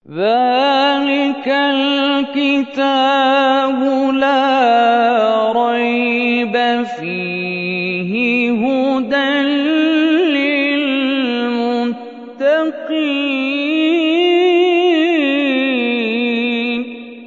ذَلِكَ الْكِتَابُ لَا رَيْبَ فِيهِ هُدًى لِّلْمُتَّقِينَ.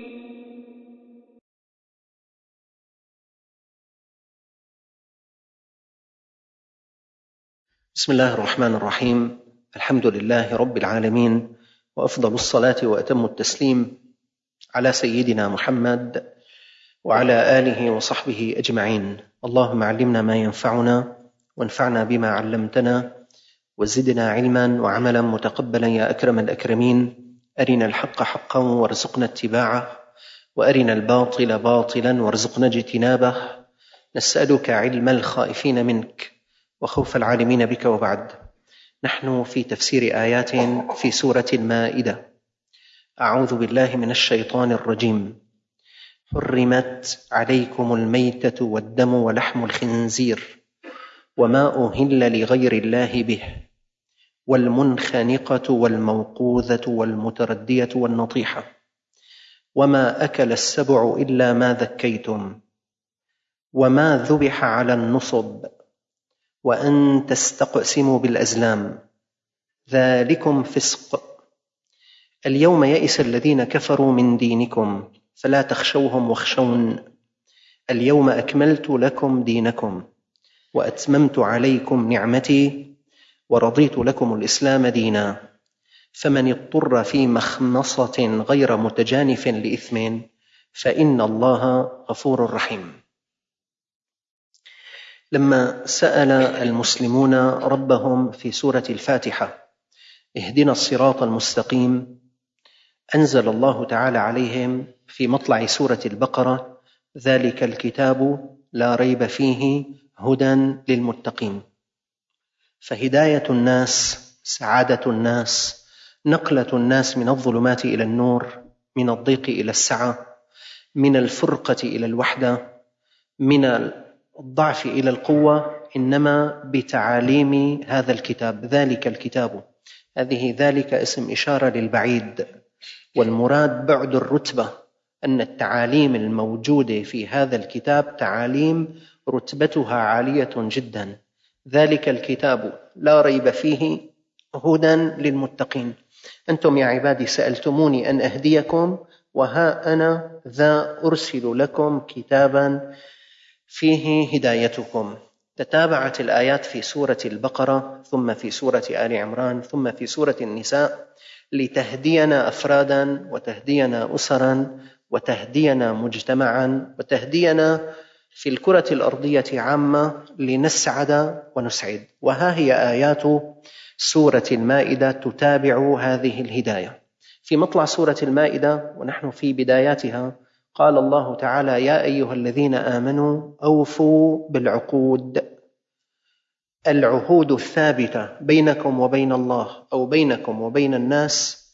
بسم الله الرحمن الرحيم. الحمد لله رب العالمين، وأفضل الصلاة وأتم التسليم على سيدنا محمد وعلى آله وصحبه أجمعين. اللهم علمنا ما ينفعنا وانفعنا بما علمتنا وزدنا علما وعملا متقبلا يا أكرم الأكرمين. أرنا الحق حقا وارزقنا اتباعه، وأرنا الباطل باطلا وارزقنا اجتنابه. نسألك علم الخائفين منك وخوف العالمين بك. وبعد، نحن في تفسير آيات في سورة المائدة. أعوذ بالله من الشيطان الرجيم. حرمت عليكم الميتة والدم ولحم الخنزير وما أهل لغير الله به والمنخنقة والموقوذة والمتردية والنطيحة وما أكل السبع إلا ما ذكيتم وما ذبح على النصب وأن تستقسموا بالأزلام ذلكم فسق. اليوم يئس الذين كفروا من دينكم فلا تخشوهم واخشون. اليوم أكملت لكم دينكم وأتممت عليكم نعمتي ورضيت لكم الإسلام دينا. فمن اضطر في مخمصة غير متجانف لإثم فإن الله غفور رحيم. لما سأل المسلمون ربهم في سورة الفاتحة اهدنا الصراط المستقيم، أنزل الله تعالى عليهم في مطلع سورة البقرة ذلك الكتاب لا ريب فيه هدى للمتقين. فهداية الناس، سعادة الناس، نقلة الناس من الظلمات إلى النور، من الضيق إلى السعة، من الفرقة إلى الوحدة، من الضعف إلى القوة، إنما بتعاليم هذا الكتاب. ذلك الكتاب، هذه ذلك اسم إشارة للبعيد، والمراد بعد الرتبة، أن التعاليم الموجودة في هذا الكتاب تعاليم رتبتها عالية جدا. ذلك الكتاب لا ريب فيه هدى للمتقين. أنتم يا عبادي سألتموني أن أهديكم، وها أنا ذا أرسل لكم كتابا فيه هدايتكم. تتابعت الآيات في سورة البقرة، ثم في سورة آل عمران، ثم في سورة النساء، لتهدينا أفرادا وتهدينا أسرا وتهدينا مجتمعا وتهدينا في الكرة الأرضية عامة لنسعد ونسعد. وها هي آيات سورة المائدة تتابع هذه الهداية. في مطلع سورة المائدة ونحن في بداياتها قال الله تعالى يا أيها الذين آمنوا أوفوا بالعقود. العهود الثابتة بينكم وبين الله أو بينكم وبين الناس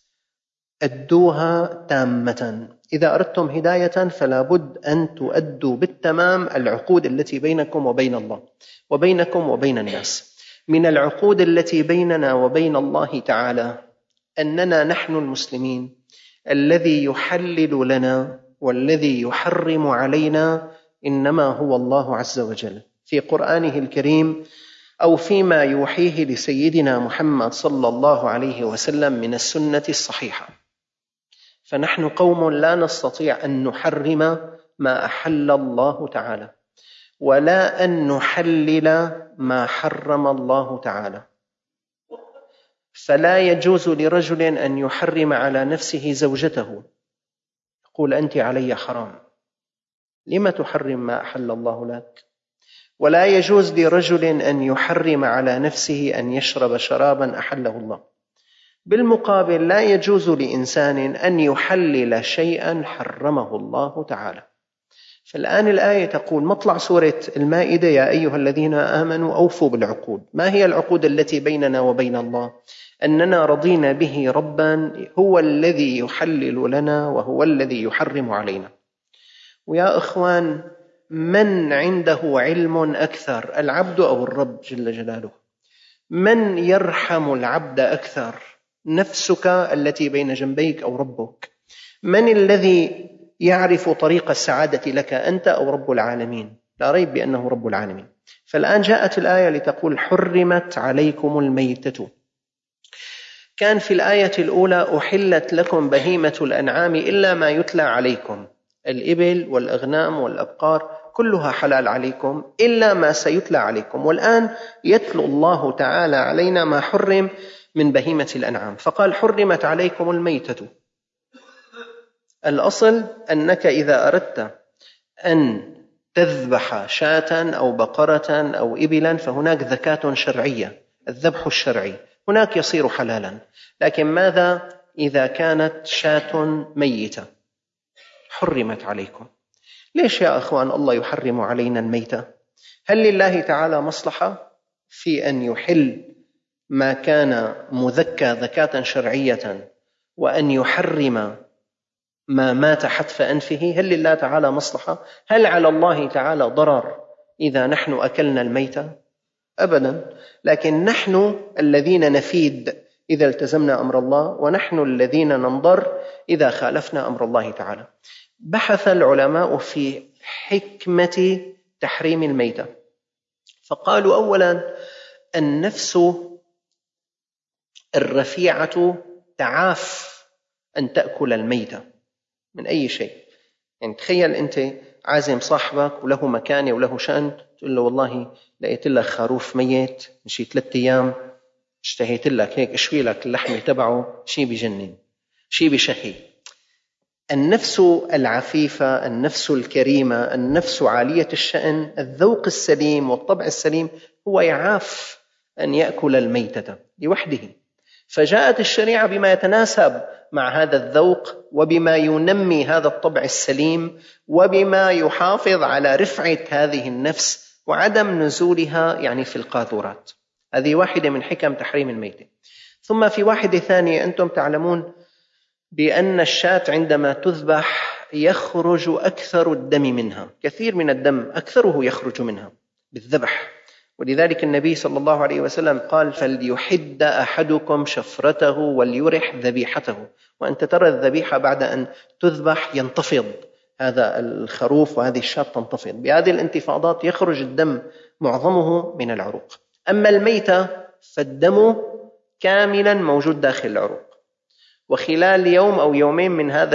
أدوها تامة. إذا أردتم هداية فلا بد أن تؤدوا بالتمام العقود التي بينكم وبين الله وبينكم وبين الناس. من العقود التي بيننا وبين الله تعالى أننا نحن المسلمين الذي يحلل لنا والذي يحرم علينا إنما هو الله عز وجل في قرآنه الكريم أو فيما يوحيه لسيدنا محمد صلى الله عليه وسلم من السنة الصحيحة. فنحن قوم لا نستطيع أن نحرم ما أحل الله تعالى، ولا أن نحلل ما حرم الله تعالى. فلا يجوز لرجل أن يحرم على نفسه زوجته، يقول أنت علي حرام، لما تحرم ما أحل الله لك؟ ولا يجوز لرجل أن يحرم على نفسه أن يشرب شرابا أحله الله. بالمقابل لا يجوز لإنسان أن يحلل شيئا حرمه الله تعالى. فالآن الآية تقول مطلع سورة المائدة يا أيها الذين آمنوا أوفوا بالعقود. ما هي العقود التي بيننا وبين الله؟ أننا رضينا به ربا هو الذي يحلل لنا وهو الذي يحرم علينا. ويا إخوان، من عنده علم أكثر، العبد أو الرب جل جلاله؟ من يرحم العبد أكثر؟ نفسك التي بين جنبيك أو ربك؟ من الذي يعرف طريق السعادة لك، أنت أو رب العالمين؟ لا ريب بأنه رب العالمين. فالآن جاءت الآية لتقول حرمت عليكم الميتة. كان في الآية الأولى أحلت لكم بهيمة الأنعام إلا ما يتلى عليكم، الإبل والأغنام والأبقار كلها حلال عليكم إلا ما سيتلى عليكم. والآن يتلو الله تعالى علينا ما حرم من بهيمة الأنعام، فقال حرمت عليكم الميتة. الأصل أنك إذا أردت أن تذبح شاة أو بقرة أو إبلا فهناك زكاة شرعية، الذبح الشرعي هناك يصير حلالا. لكن ماذا إذا كانت شاة ميتة؟ حرمت عليكم. ليش يا أخوان الله يحرم علينا الميتة؟ هل لله تعالى مصلحة في أن يحل ما كان مذكى زكاة شرعية وأن يحرم ما مات حتف أنفه؟ هل لله تعالى مصلحة؟ هل على الله تعالى ضرر إذا نحن أكلنا الميتة؟ أبدا. لكن نحن الذين نفيد إذا التزمنا أمر الله، ونحن الذين ننضر إذا خالفنا أمر الله تعالى. بحث العلماء في حكمة تحريم الميتة، فقالوا أولا النفس الرفيعة تعاف أن تأكل الميتة من أي شيء. يعني تخيل أنت عازم صاحبك وله مكانة وله شأن، تقول له والله لقيت لك خروف ميت مشي 3 أيام، اشتهيت لك هيك اشوي لك اللحمة تبعه، شيء بجنن، شيء بشهي. النفس العفيفة، النفس الكريمة، النفس عالية الشأن، الذوق السليم والطبع السليم هو يعاف أن يأكل الميتة لوحده. فجاءت الشريعة بما يتناسب مع هذا الذوق وبما ينمي هذا الطبع السليم وبما يحافظ على رفعة هذه النفس وعدم نزولها يعني في القاذورات. هذه واحدة من حكم تحريم الميتة. ثم في واحدة ثانية، أنتم تعلمون بأن الشاة عندما تذبح يخرج أكثر الدم منها، كثير من الدم أكثره يخرج منها بالذبح. ولذلك النبي صلى الله عليه وسلم قال فليحد أحدكم شفرته وليرح ذبيحته. وأنت ترى الذبيحة بعد أن تذبح ينتفض هذا الخروف وهذه الشاة تنتفض، بهذه الانتفاضات يخرج الدم معظمه من العروق. أما الميتة فالدم كاملا موجود داخل العروق، وخلال يوم أو يومين من هذا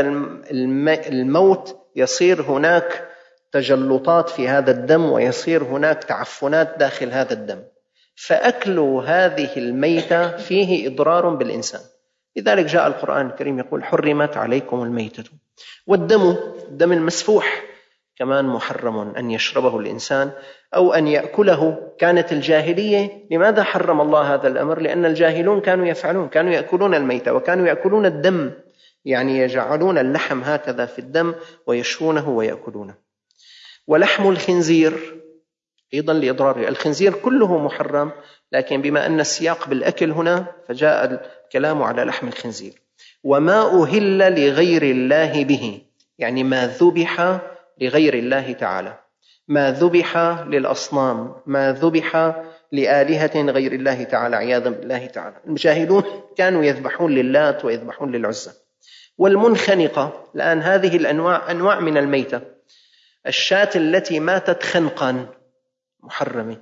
الموت يصير هناك تجلطات في هذا الدم ويصير هناك تعفنات داخل هذا الدم، فأكل هذه الميتة فيه إضرار بالإنسان. لذلك جاء القرآن الكريم يقول حرمت عليكم الميتة. والدم المسفوح كمان محرم أن يشربه الإنسان أو أن يأكله. كانت الجاهلية لماذا حرم الله هذا الأمر؟ لأن الجاهلون كانوا يفعلون، كانوا يأكلون الميتة وكانوا يأكلون الدم، يعني يجعلون اللحم هكذا في الدم ويشونه ويأكلونه. ولحم الخنزير أيضا لإضراره. الخنزير كله محرم، لكن بما أن السياق بالأكل هنا فجاء الكلام على لحم الخنزير. وما أهل لغير الله به، يعني ما ذبح لغير الله تعالى، ما ذبح للأصنام، ما ذبح لآلهة غير الله تعالى عياذا بالله تعالى. الجاهلون كانوا يذبحون للات ويذبحون للعزى. والمنخنقة، الآن هذه الأنواع أنواع من الميتة. الشاة التي ماتت خنقا محرمة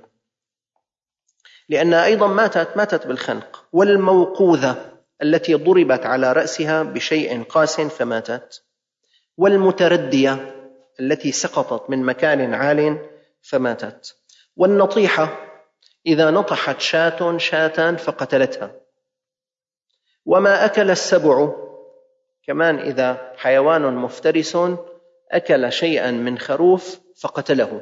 لأنها أيضا ماتت بالخنق. والموقوذة التي ضربت على رأسها بشيء قاس فماتت. والمتردية التي سقطت من مكان عال فماتت. والنطيحة إذا نطحت شاة فقتلتها. وما أكل السبع، كمان إذا حيوان مفترس أكل شيئا من خروف فقتله.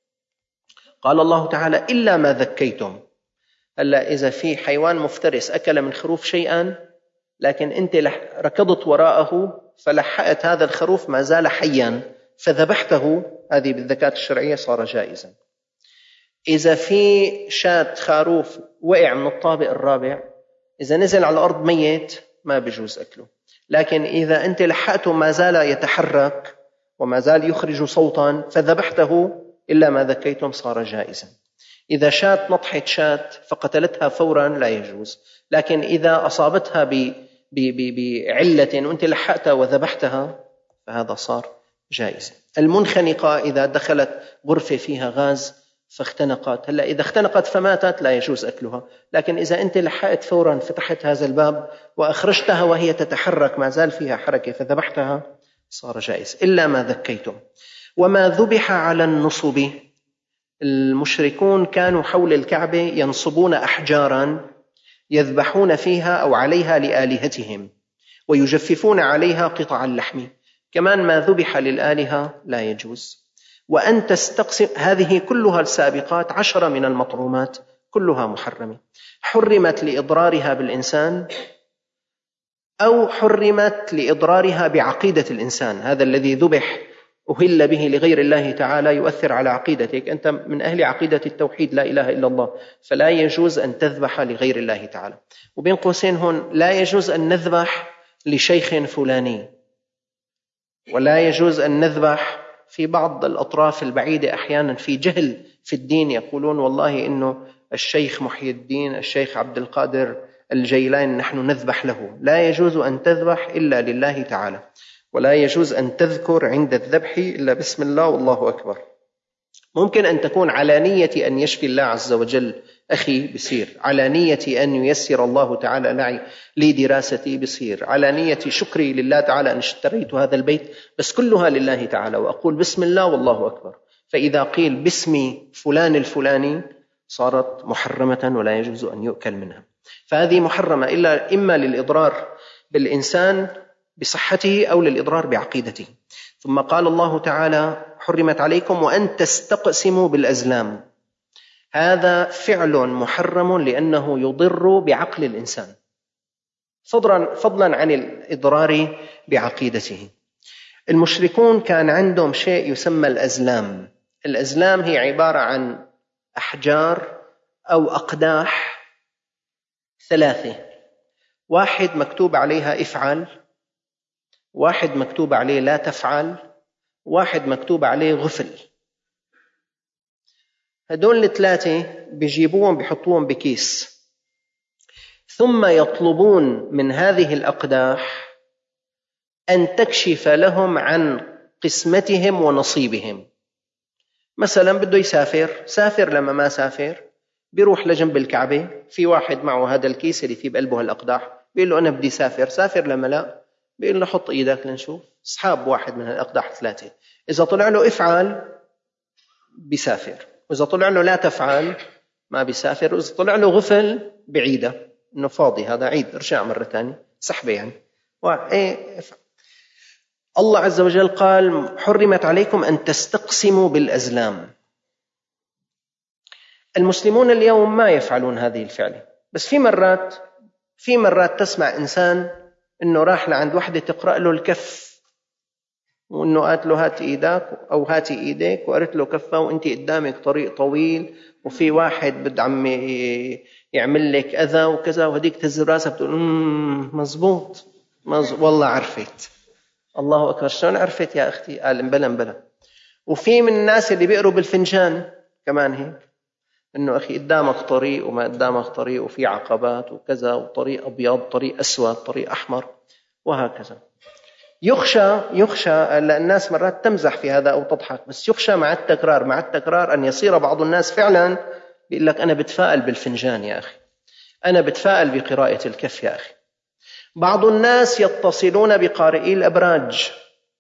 قال الله تعالى إلا ما ذكيتم. هلا إذا في حيوان مفترس أكل من خروف شيئا لكن أنت ركضت وراءه فلحقت هذا الخروف ما زال حيا فذبحته، هذه بالذكاة الشرعية صار جائزا. إذا في شاة خروف وقع من الطابق الرابع، إذا نزل على الأرض ميت ما بيجوز أكله. لكن إذا أنت لحقته ما زال يتحرك وما زال يخرج صوتا فذبحته إلا ما ذكيتم صار جائزا. إذا شاة نطحت شاة فقتلتها فورا لا يجوز، لكن إذا أصابتها بعلة وأنت لحقتها وذبحتها فهذا صار جائز. المنخنقة إذا دخلت غرفة فيها غاز فاختنقت، هلا إذا اختنقت فماتت لا يجوز أكلها، لكن إذا أنت لحقت فورا فتحت هذا الباب وأخرجتها وهي تتحرك ما زال فيها حركة فذبحتها صار جائز، إلا ما ذكيتم. وما ذبح على النصب، المشركون كانوا حول الكعبة ينصبون أحجارا يذبحون فيها أو عليها لآلهتهم ويجففون عليها قطع اللحم، كمان ما ذبح للآلهة لا يجوز. وأن تستقسم، هذه كلها السابقات 10 من المطعومات كلها محرمة، حرمت لإضرارها بالإنسان أو حرمت لإضرارها بعقيدة الإنسان. هذا الذي ذبح أهل به لغير الله تعالى يؤثر على عقيدتك، أنت من أهل عقيدة التوحيد لا إله إلا الله، فلا يجوز أن تذبح لغير الله تعالى. وبين قوسين هون لا يجوز أن نذبح لشيخ فلاني، ولا يجوز أن نذبح في بعض الأطراف البعيدة. أحيانا في جهل في الدين يقولون والله إنه الشيخ محي الدين، الشيخ عبد القادر الجيلاني نحن نذبح له. لا يجوز أن تذبح إلا لله تعالى، ولا يجوز أن تذكر عند الذبح إلا بسم الله والله أكبر. ممكن أن تكون على نية أن يشفي الله عز وجل أخي بصير، على نية أن ييسر الله تعالى لي دراستي بصير، على نية شكري لله تعالى أن اشتريت هذا البيت، بس كلها لله تعالى وأقول بسم الله والله أكبر. فإذا قيل باسم فلان الفلاني صارت محرمة ولا يجوز أن يؤكل منها. فهذه محرمة إلا إما للإضرار بالإنسان بصحته أو للإضرار بعقيدته. ثم قال الله تعالى حرمت عليكم وأن تستقسموا بالأزلام، هذا فعل محرم لأنه يضر بعقل الإنسان فضلا عن الإضرار بعقيدته. المشركون كان عندهم شيء يسمى الأزلام. الأزلام هي عبارة عن أحجار أو أقداح 3، واحد مكتوب عليها افعل، واحد مكتوب عليه لا تفعل، واحد مكتوب عليه غفل. هدول ال3 بيجيبوهم بيحطوهم بكيس، ثم يطلبون من هذه الأقداح أن تكشف لهم عن قسمتهم ونصيبهم. مثلا بده سافر لما ما سافر بيروح لجنب الكعبة، في واحد معه هذا الكيس اللي فيه بقلبه الأقداح، بيقول له أنا بدي سافر لما لا بيقول له حط إيدك لنشوف، اسحاب واحد من الأقداح 3، إذا طلع له افعل بيسافر، وإذا طلع له لا تفعل ما بيسافر، وإذا طلع له غفل بعيدة إنه فاضي هذا عيد ارجع مرة ثانية سحبة يعني. الله عز وجل قال حرمت عليكم أن تستقسموا بالأزلام. المسلمون اليوم ما يفعلون هذه الفعلة، بس في مرات تسمع إنسان إنه راح لعند وحدة تقرأ له الكف، وإنه قالت له هات إيدك أو هاتي إيديك، وقرأت له كفة وإنتي قدامك طريق طويل وفي واحد بده عم يعمل لك أذى وكذا، وهديك تهز راسها بتقول مزبوط والله عرفت. الله أكبر، شلون عرفت يا أختي؟ قال مبلا. وفي من الناس اللي بيقروا بالفنجان كمان هيك، إنه أخي قدامك طريق وما قدامك طريق، وفي عقبات وكذا، وطريق أبيض طريق أسود طريق أحمر وهكذا. يخشى الناس مرات تمزح في هذا أو تضحك، بس يخشى مع التكرار أن يصير بعض الناس فعلا بيقول لك أنا بتفائل بالفنجان يا أخي، أنا بتفائل بقراءة الكف يا أخي. بعض الناس يتصلون بقارئي الأبراج.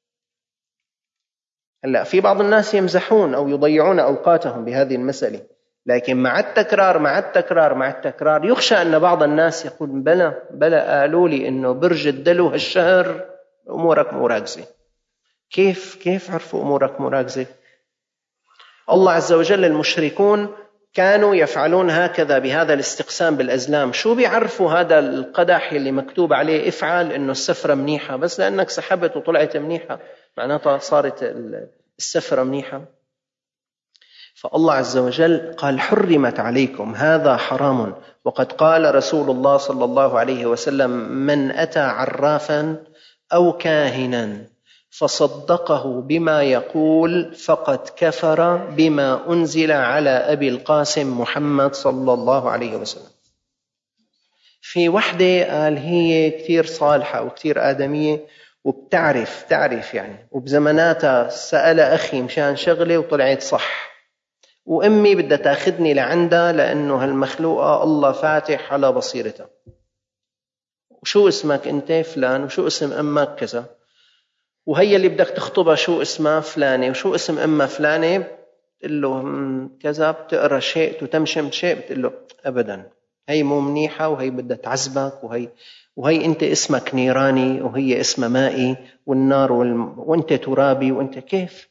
هلا في بعض الناس يمزحون أو يضيعون أوقاتهم بهذه المسألة، لكن مع التكرار يخشى أن بعض الناس يقول بلا قالوا لي إنه برج الدلو هالشهر أمورك مراكزة. كيف عرفوا أمورك مراكزة؟ الله عز وجل المشركون كانوا يفعلون هكذا بهذا الاستقسام بالأزلام. شو بيعرفوا هذا القدح اللي مكتوب عليه افعل إنه السفرة منيحة؟ بس لأنك سحبت وطلعت منيحة معناتها صارت السفرة منيحة. فالله عز وجل قال حرمت عليكم، هذا حرام. وقد قال رسول الله صلى الله عليه وسلم من أتى عرافا أو كاهنا فصدقه بما يقول فقد كفر بما أنزل على أبي القاسم محمد صلى الله عليه وسلم. في وحدة قال هي كثير صالحة وكثير آدمية وبتعرف يعني، وبزماناتها سأل أخي مشان شغلة وطلعت صح، وأمي بدها تاخذني لعندها لأنه هالمخلوقة الله فاتح على بصيرتها. وشو اسمك أنت؟ فلان. وشو اسم أمك؟ كذا. وهي اللي بدك تخطبها شو اسمها؟ فلانة. وشو اسم أمها؟ فلانة. بتقول له كذا، بتقرأ شيء وتمشم شيء، بتقول له أبدا هي مو منيحة، وهي بدها تعذبك، وهي أنت اسمك نيراني وهي اسمها مائي، والنار وأنت ترابي، وأنت كيف؟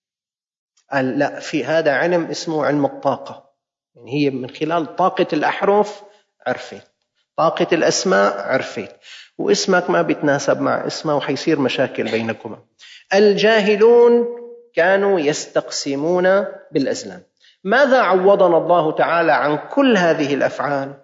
قال لا، في هذا علم اسمه علم الطاقة. يعني هي من خلال طاقة الأحرف عرفت، طاقة الأسماء عرفت، واسمك ما بيتناسب مع اسمه وحيصير مشاكل بينكما. الجاهلون كانوا يستقسمون بالأزلام. ماذا عوضنا الله تعالى عن كل هذه الأفعال؟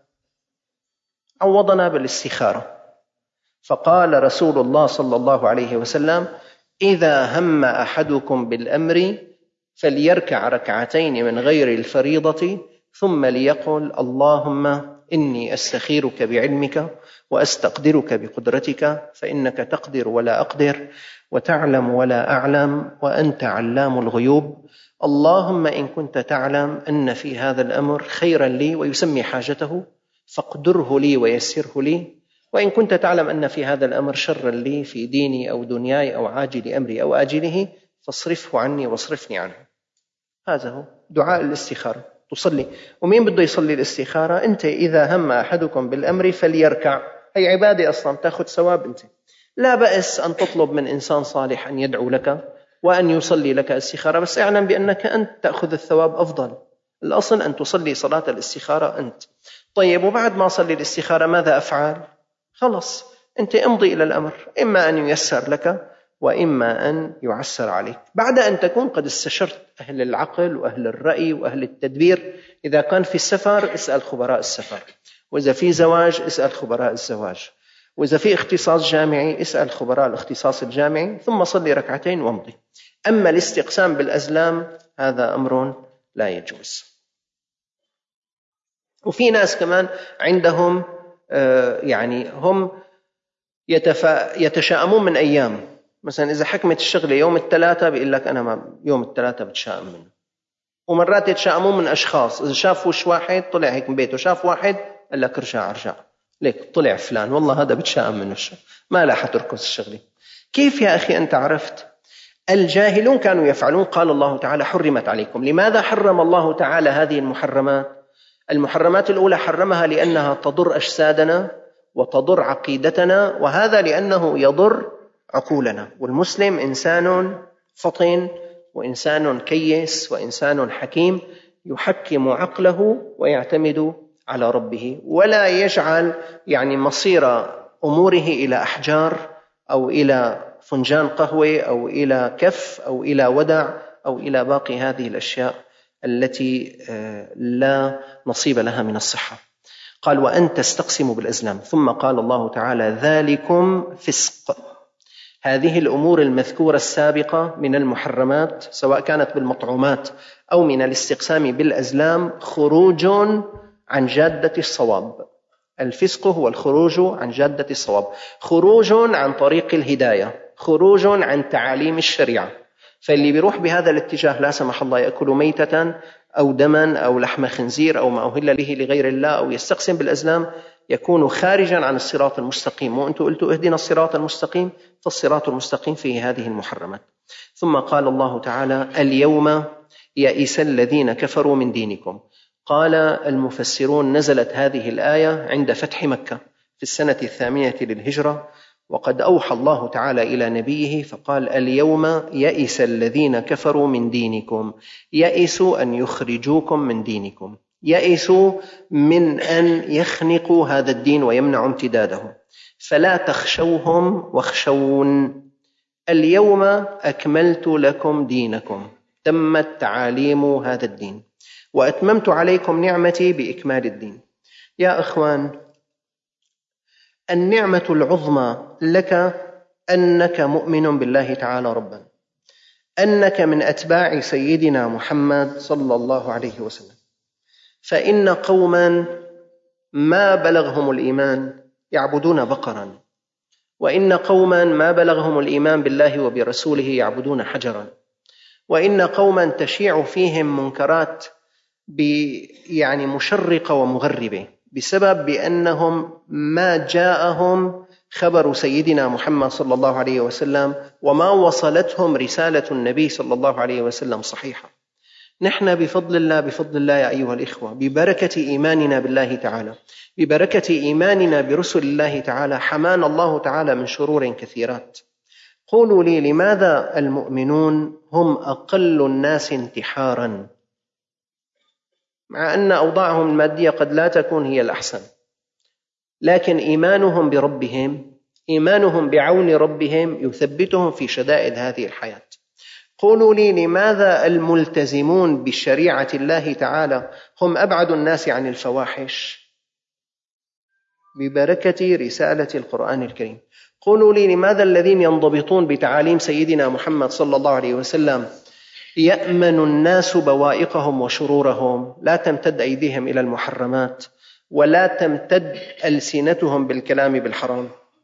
عوضنا بالاستخارة. فقال رسول الله صلى الله عليه وسلم: إذا هم أحدكم بالأمر فليركع ركعتين من غير الفريضة ثم ليقل: اللهم إني أستخيرك بعلمك وأستقدرك بقدرتك فإنك تقدر ولا أقدر وتعلم ولا أعلم وأنت علام الغيوب. اللهم إن كنت تعلم أن في هذا الأمر خيرا لي، ويسمي حاجته، فاقدره لي ويسره لي. وإن كنت تعلم أن في هذا الأمر شرا لي في ديني أو دنياي أو عاجل أمري أو آجله فاصرفه عني واصرفني عنه. هذا هو دعاء الاستخارة. تصلي، ومين بده يصلي الاستخارة؟ أنت. إذا هم أحدكم بالأمر فليركع. هي عبادة أصلا، تأخذ ثواب. أنت لا بأس أن تطلب من إنسان صالح أن يدعو لك وأن يصلي لك الاستخارة، بس اعلم بأنك أنت تأخذ الثواب أفضل. الأصل أن تصلي صلاة الاستخارة أنت. طيب، وبعد ما صلي الاستخارة ماذا أفعل؟ خلص، أنت امضي إلى الأمر، إما أن ييسر لك وإما أن يعسر عليك، بعد أن تكون قد استشرت أهل العقل وأهل الرأي وأهل التدبير. إذا كان في السفر اسأل خبراء السفر، وإذا في زواج اسأل خبراء الزواج، وإذا في اختصاص جامعي اسأل خبراء الاختصاص الجامعي، ثم صلي ركعتين وامضي. أما الاستقسام بالأزلام هذا أمر لا يجوز. وفي ناس كمان عندهم يعني هم يتشائمون من أيام. مثلا إذا حكمت الشغلة يوم الثلاثاء بيقول لك أنا ما يوم الثلاثاء بتشائم منه. ومرات يتشائمون من أشخاص، إذا شاف وش واحد طلع هيك من بيته، شاف واحد قال لك ارجع ليك طلع فلان، والله هذا بتشائم منه، ما لا حتركز الشغلة. كيف يا أخي أنت عرفت؟ الجاهلون كانوا يفعلون. قال الله تعالى: حرمت عليكم. لماذا حرم الله تعالى هذه المحرمات؟ المحرمات الأولى حرمها لأنها تضر أجسادنا وتضر عقيدتنا، وهذا لأنه يضر عقولنا. والمسلم إنسان فطن وإنسان كيس وإنسان حكيم يحكم عقله ويعتمد على ربه، ولا يجعل يعني مصير أموره إلى أحجار أو إلى فنجان قهوة أو إلى كف أو إلى ودع أو إلى باقي هذه الأشياء التي لا نصيب لها من الصحة. قال: وأن تستقسموا بالأزلام. ثم قال الله تعالى: ذلكم فسق. هذه الأمور المذكورة السابقة من المحرمات سواء كانت بالمطعومات أو من الاستقسام بالأزلام خروج عن جادة الصواب. الفسق هو الخروج عن جادة الصواب، خروج عن طريق الهداية، خروج عن تعاليم الشريعة. فاللي بيروح بهذا الاتجاه لا سمح الله يأكل ميتة أو دما أو لحم خنزير أو ما أهل به لغير الله أو يستقسم بالأزلام يكون خارجا عن الصراط المستقيم. وأنتم قلتوا اهدنا الصراط المستقيم، فالصراط المستقيم فيه هذه المحرمات. ثم قال الله تعالى: اليوم يئس الذين كفروا من دينكم. قال المفسرون: نزلت هذه الآية عند فتح مكة في السنة 8 للهجرة، وقد أوحى الله تعالى إلى نبيه فقال: اليوم يئس الذين كفروا من دينكم. يئسوا أن يخرجوكم من دينكم، يئسوا من أن يخنقوا هذا الدين ويمنعوا امتداده. فلا تخشوهم واخشون. اليوم أكملت لكم دينكم، تمت تعاليم هذا الدين، وأتممت عليكم نعمتي بإكمال الدين. يا أخوان، النعمة العظمى لك أنك مؤمن بالله تعالى ربا، أنك من أتباع سيدنا محمد صلى الله عليه وسلم، فإن قوما ما بلغهم الإيمان يعبدون بقرا، وإن قوما ما بلغهم الإيمان بالله وبرسوله يعبدون حجرا، وإن قوما تشيع فيهم منكرات يعني مشرقة ومغربة بسبب بأنهم ما جاءهم خبر سيدنا محمد صلى الله عليه وسلم وما وصلتهم رسالة النبي صلى الله عليه وسلم صحيحة. نحن بفضل الله يا أيها الإخوة، ببركة إيماننا بالله تعالى، ببركة إيماننا برسل الله تعالى، حمانا الله تعالى من شرور كثيرات. قولوا لي لماذا المؤمنون هم أقل الناس انتحارا، مع أن أوضاعهم المادية قد لا تكون هي الأحسن، لكن إيمانهم بربهم، إيمانهم بعون ربهم يثبتهم في شدائد هذه الحياة. قولوا لي لماذا الملتزمون بشريعة الله تعالى هم أبعد الناس عن الفواحش، ببركة رسالة القرآن الكريم. قولوا لي لماذا الذين ينضبطون بتعاليم سيدنا محمد صلى الله عليه وسلم يأمن الناس بوائقهم وشرورهم، لا تمتد أيديهم إلى المحرمات ولا تمتد ألسنتهم بالكلام بالحرام.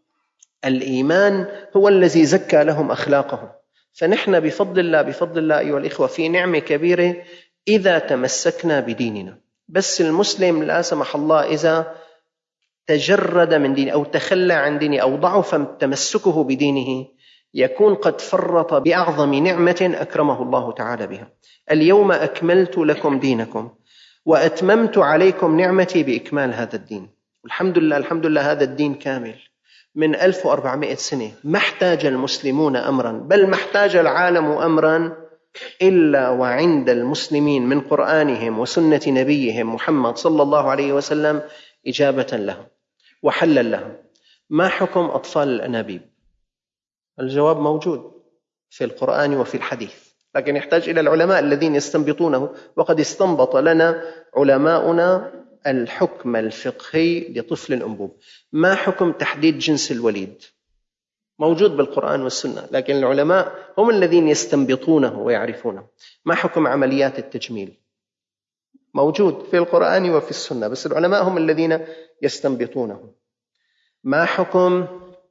الإيمان هو الذي زكى لهم أخلاقهم. فنحن بفضل الله أيها الإخوة في نعمة كبيرة إذا تمسكنا بديننا. بس المسلم لا سمح الله إذا تجرد من دينه أو تخلى عن دينه أو ضعف تمسكه بدينه يكون قد فرط بأعظم نعمة أكرمه الله تعالى بها. اليوم أكملت لكم دينكم وأتممت عليكم نعمتي بإكمال هذا الدين. الحمد لله هذا الدين كامل من 1400 سنة. ما احتاج المسلمون أمرا، بل ما احتاج العالم أمرا إلا وعند المسلمين من قرآنهم وسنة نبيهم محمد صلى الله عليه وسلم إجابة لهم وحلا لهم. ما حكم أطفال الأنابيب؟ الجواب موجود في القرآن وفي الحديث، لكن يحتاج إلى العلماء الذين يستنبطونه، وقد استنبط لنا علماؤنا الحكم الفقهي لطفل الأنبوب. ما حكم تحديد جنس الوليد؟ موجود بالقرآن والسنة، لكن العلماء هم الذين يستنبطونه ويعرفونه. ما حكم عمليات التجميل؟ موجود في القرآن وفي السنة، بس العلماء هم الذين يستنبطونه. ما حكم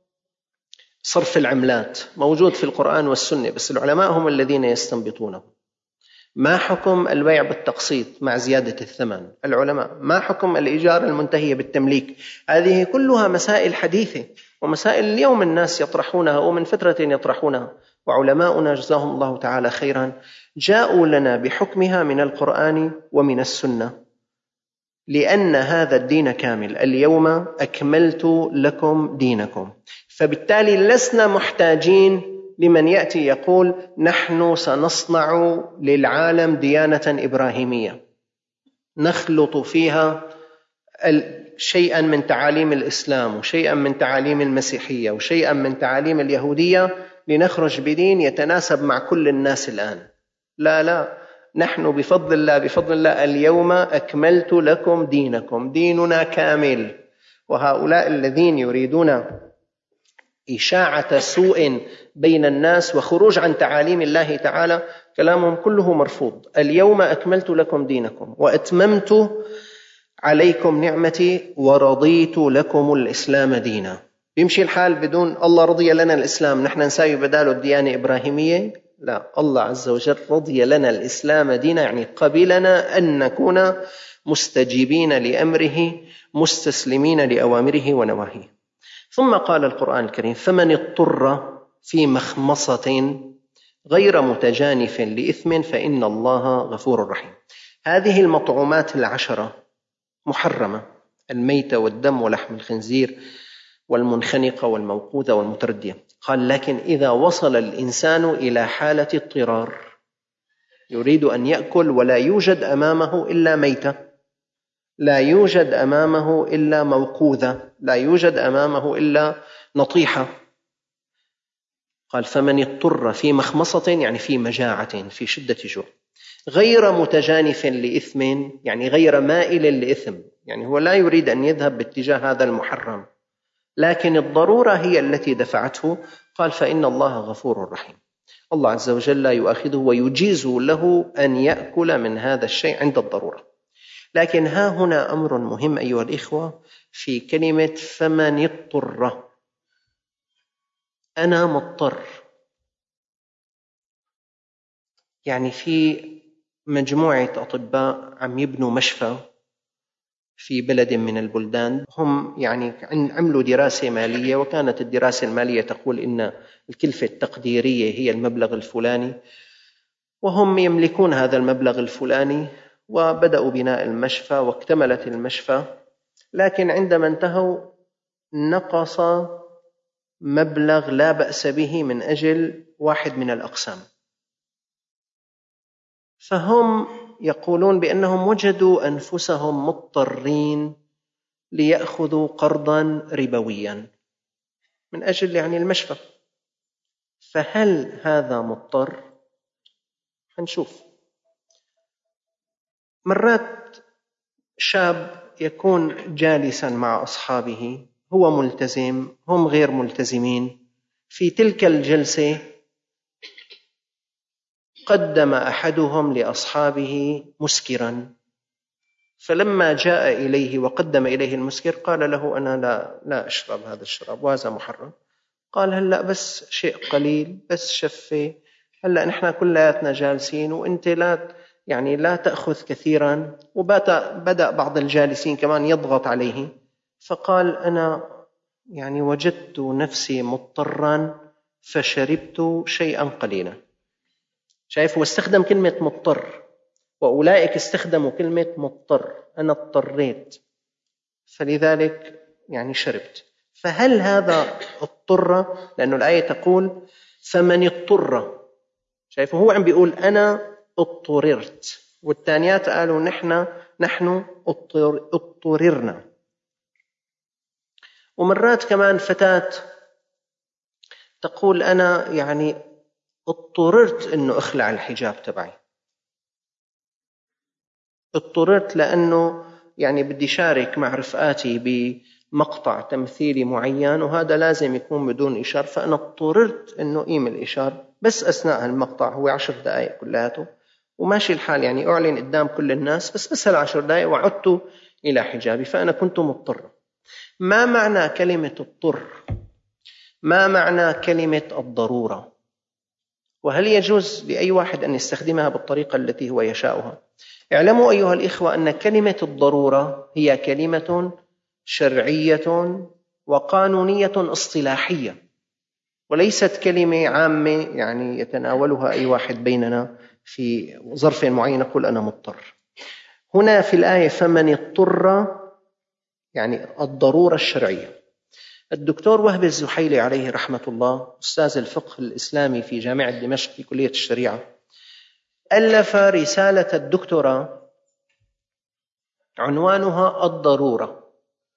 صرف العملات؟ موجود في القرآن والسنة، بس العلماء هم الذين يستنبطونه. ما حكم البيع بالتقسيط مع زيادة الثمن؟ العلماء. ما حكم الإيجار المنتهية بالتمليك؟ هذه كلها مسائل حديثة ومسائل اليوم الناس يطرحونها ومن فترة يطرحونها، وعلماؤنا جزاهم الله تعالى خيرا جاءوا لنا بحكمها من القرآن ومن السنة، لأن هذا الدين كامل. اليوم أكملت لكم دينكم. فبالتالي لسنا محتاجين لمن يأتي يقول نحن سنصنع للعالم ديانة إبراهيمية نخلط فيها شيئا من تعاليم الإسلام وشيئا من تعاليم المسيحية وشيئا من تعاليم اليهودية لنخرج بدين يتناسب مع كل الناس الآن. لا، نحن بفضل الله اليوم أكملت لكم دينكم، ديننا كامل. وهؤلاء الذين يريدون إشاعة سوء بين الناس وخروج عن تعاليم الله تعالى كلامهم كله مرفوض. اليوم أكملت لكم دينكم وأتممت عليكم نعمتي ورضيت لكم الإسلام دينا. بيمشي الحال بدون الله رضي لنا الإسلام نحن نساوي بداله الديانة إبراهيمية؟ لا، الله عز وجل رضي لنا الإسلام دينا، يعني قبلنا أن نكون مستجيبين لأمره مستسلمين لأوامره ونواهيه. ثم قال القرآن الكريم فمن اضطر في مخمصة غير متجانف لإثم فإن الله غفور رحيم. هذه المطعومات 10 محرمة: الميتة والدم ولحم الخنزير والمنخنقة والموقوذة والمتردية. قال لكن إذا وصل الإنسان إلى حالة اضطرار يريد أن يأكل ولا يوجد أمامه إلا ميتة، لا يوجد أمامه إلا موقوذة، لا يوجد أمامه إلا نطيحة، قال فمن اضطر في مخمصة يعني في مجاعة في شدة جوع غير متجانف لإثم يعني غير مائل لإثم، يعني هو لا يريد أن يذهب باتجاه هذا المحرم، لكن الضرورة هي التي دفعته. قال فإن الله غفور رحيم. الله عز وجل لا يؤاخذه ويجيز له أن يأكل من هذا الشيء عند الضرورة. لكن ها هنا أمر مهم أيها الإخوة في كلمة فمن اضطر. أنا مضطر، يعني في مجموعة أطباء عم يبنوا مشفى في بلد من البلدان، هم يعني عملوا دراسة مالية، وكانت الدراسة المالية تقول إن الكلفة التقديرية هي المبلغ الفلاني، وهم يملكون هذا المبلغ الفلاني، وبدأوا بناء المشفى واكتملت المشفى. لكن عندما انتهوا نقص مبلغ لا بأس به من أجل واحد من الأقسام، فهم يقولون بأنهم وجدوا أنفسهم مضطرين ليأخذوا قرضا ربويا من أجل يعني المشفى. فهل هذا مضطر؟ هنشوف. مرات شاب يكون جالسا مع أصحابه، هو ملتزم، هم غير ملتزمين. في تلك الجلسة قدم أحدهم لأصحابه مسكرا، فلما جاء إليه وقدم إليه المسكر قال له أنا لا أشرب هذا الشراب وهذا محرم. قال هلأ بس شيء قليل، بس شفة، هلأ نحن كلياتنا جالسين وأنت لا تأخذ كثيرا. وبدأ بعض الجالسين كمان يضغط عليه، فقال أنا وجدت نفسي مضطرا فشربت شيئا قليلا. شايف؟ واستخدم كلمة مضطر، وأولئك استخدموا كلمة مضطر، أنا اضطريت فلذلك شربت. فهل هذا اضطر؟ لأنه الآية تقول فمن اضطر. شايف؟ هو عم بيقول أنا اضطررت، والثانيات قالوا نحن اضطررنا. ومرات كمان فتاة تقول أنا اضطررت أنه أخلع الحجاب تبعي، اضطررت لأنه بدي شارك مع رفقاتي بمقطع تمثيلي معين، وهذا لازم يكون بدون إشارة، فأنا اضطررت أنه أقيم الإشارة بس أثناء المقطع، هو 10 دقائق كلياته، وماشي الحال أعلن قدام كل الناس، بس 10 دقائق وعدت إلى حجابي، فأنا كنت مضطر. ما معنى كلمة اضطر؟ ما معنى كلمة الضرورة؟ وهل يجوز لأي واحد أن يستخدمها بالطريقة التي هو يشاؤها؟ اعلموا أيها الإخوة أن كلمة الضرورة هي كلمة شرعية وقانونية اصطلاحية، وليست كلمة عامة يتناولها أي واحد بيننا في ظرف معين يقول أنا مضطر. هنا في الآية فمن اضطر الضرورة الشرعية. الدكتور وهب الزحيلي عليه رحمة الله، أستاذ الفقه الإسلامي في جامعة دمشق في كلية الشريعة، ألف رسالة الدكتوراه عنوانها الضرورة.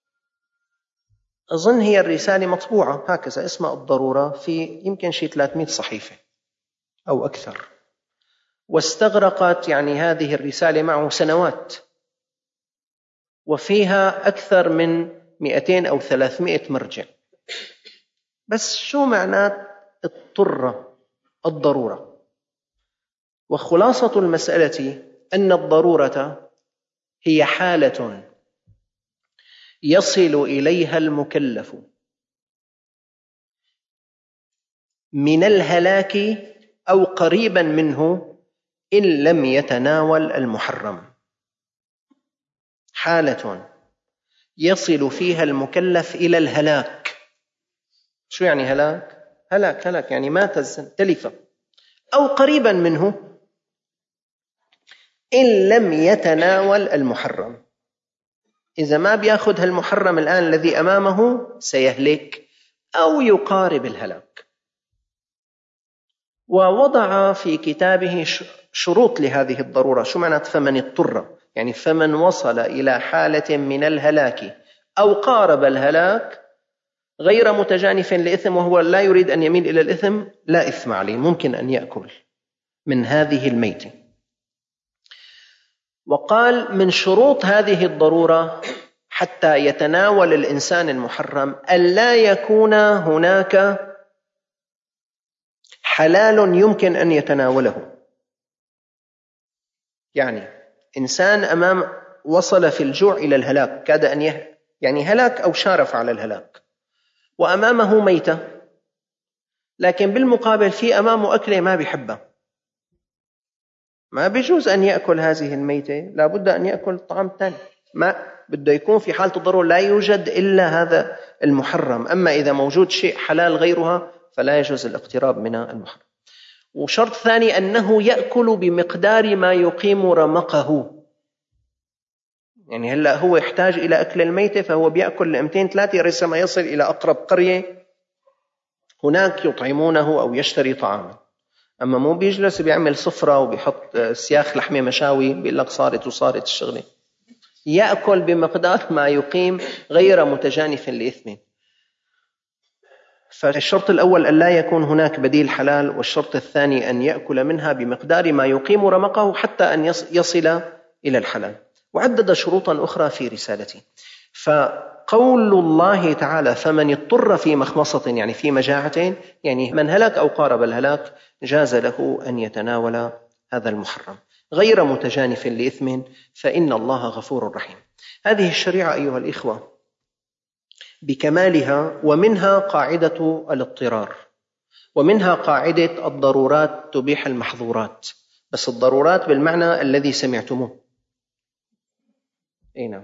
أظن هي الرسالة مطبوعة هكذا اسمها الضرورة في يمكن شيء 300 صحيفة أو أكثر، واستغرقت هذه الرسالة معه سنوات، وفيها أكثر من 200 أو 300 مرجع. بس شو معنى اضطر؟ الضرورة، وخلاصة المسألة أن الضرورة هي حالة يصل إليها المكلف من الهلاك أو قريبا منه إن لم يتناول المحرم. حالة يصل فيها المكلف إلى الهلاك. شو يعني هلاك؟ هلاك مات تلف، أو قريبا منه إن لم يتناول المحرم. إذا ما بيأخذ المحرم الآن الذي أمامه سيهلك أو يقارب الهلاك. ووضع في كتابه شروط لهذه الضرورة. شو معنى فمن اضطر؟ فمن وصل إلى حالة من الهلاك أو قارب الهلاك غير متجانف لإثم، وهو لا يريد أن يميل إلى الإثم، لا إثم عليه، ممكن أن يأكل من هذه الميتة. وقال من شروط هذه الضرورة حتى يتناول الإنسان المحرم ألا يكون هناك حلال يمكن أن يتناوله. يعني إنسان وصل في الجوع إلى الهلاك، كاد أن يعني هلاك أو شارف على الهلاك، وأمامه ميتة، لكن بالمقابل في أمامه أكلة ما بيحبها، ما بيجوز أن يأكل هذه الميتة، لا بد أن يأكل طعام ثاني، ما بده يكون في حالة الضرورة لا يوجد إلا هذا المحرم. أما إذا موجود شيء حلال غيرها فلا يجوز الاقتراب من المحرم. وشرط ثاني أنه يأكل بمقدار ما يقيم رمقه. يعني هلأ هو يحتاج إلى أكل الميتة فهو بيأكل 200-3 رسما يصل إلى أقرب قرية هناك يطعمونه أو يشتري طعاما. أما مو بيجلس بيعمل سفرة وبيحط سياخ لحمة مشاوي بيقول لك صارت الشغلة. يأكل بمقدار ما يقيم غير متجانف لإثم. فالشرط الأول أن لا يكون هناك بديل حلال، والشرط الثاني أن يأكل منها بمقدار ما يقيم رمقه حتى أن يصل إلى الحلال. وعدد شروطا أخرى في رسالته. فقول الله تعالى فمن اضطر في مخمصة يعني في مجاعة، يعني من هلك أو قارب الهلاك جاز له أن يتناول هذا المحرم غير متجانف لإثم فإن الله غفور رحيم. هذه الشريعة أيها الإخوة بكمالها، ومنها قاعدة الاضطرار، ومنها قاعدة الضرورات تبيح المحظورات، بس الضرورات بالمعنى الذي سمعتموه. نعم.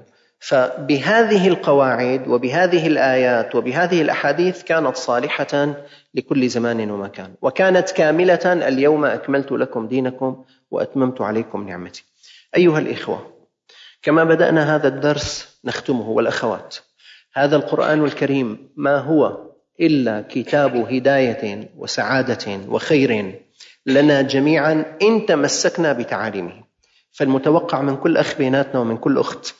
فبهذه القواعد وبهذه الآيات وبهذه الأحاديث كانت صالحة لكل زمان ومكان، وكانت كاملة. اليوم أكملت لكم دينكم وأتممت عليكم نعمتي. أيها الإخوة، كما بدأنا هذا الدرس نختمه، والأخوات، هذا القرآن الكريم ما هو إلا كتاب هداية وسعادة وخير لنا جميعا إن تمسكنا بتعاليمه. فالمتوقع من كل أخ بيناتنا ومن كل أخت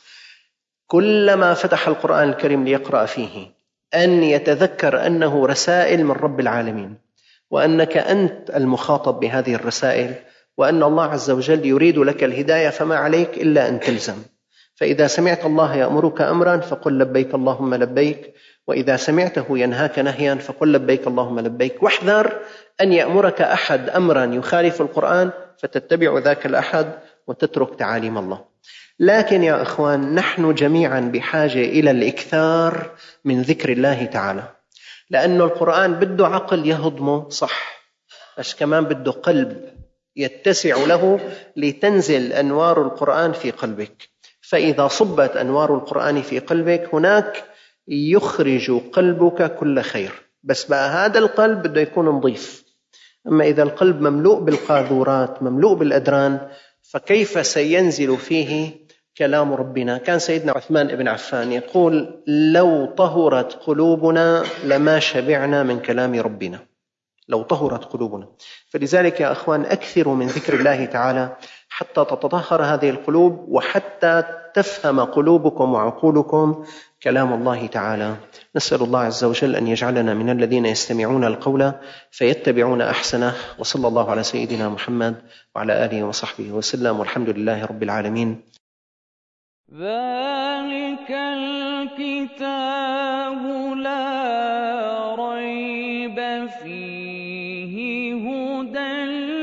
كلما فتح القرآن الكريم ليقرأ فيه أن يتذكر أنه رسائل من رب العالمين، وأنك أنت المخاطب بهذه الرسائل، وأن الله عز وجل يريد لك الهداية، فما عليك إلا أن تلزم. فإذا سمعت الله يأمرك أمرا فقل لبيك اللهم لبيك، وإذا سمعته ينهاك نهيا فقل لبيك اللهم لبيك. واحذر أن يأمرك أحد أمرا يخالف القرآن فتتبع ذاك الأحد وتترك تعاليم الله. لكن يا أخوان، نحن جميعا بحاجة إلى الإكثار من ذكر الله تعالى، لأن القرآن بده عقل يهضمه صح، بس كمان بده قلب يتسع له لتنزل أنوار القرآن في قلبك. فإذا صبت أنوار القرآن في قلبك هناك يخرج قلبك كل خير، بس بقى هذا القلب بده يكون نظيف. أما إذا القلب مملوء بالقاذورات مملوء بالأدران فكيف سينزل فيه كلام ربنا؟ كان سيدنا عثمان بن عفان يقول لو طهرت قلوبنا لما شبعنا من كلام ربنا، لو طهرت قلوبنا. فلذلك يا أخوان أكثروا من ذكر الله تعالى حتى تتطهر هذه القلوب، وحتى تفهم قلوبكم وعقولكم كلام الله تعالى. نسأل الله عز وجل أن يجعلنا من الذين يستمعون القول فيتبعون أحسنه. وصلى الله على سيدنا محمد وعلى آله وصحبه وسلم، والحمد لله رب العالمين. ذلك الكتاب لا ريب فيه هدى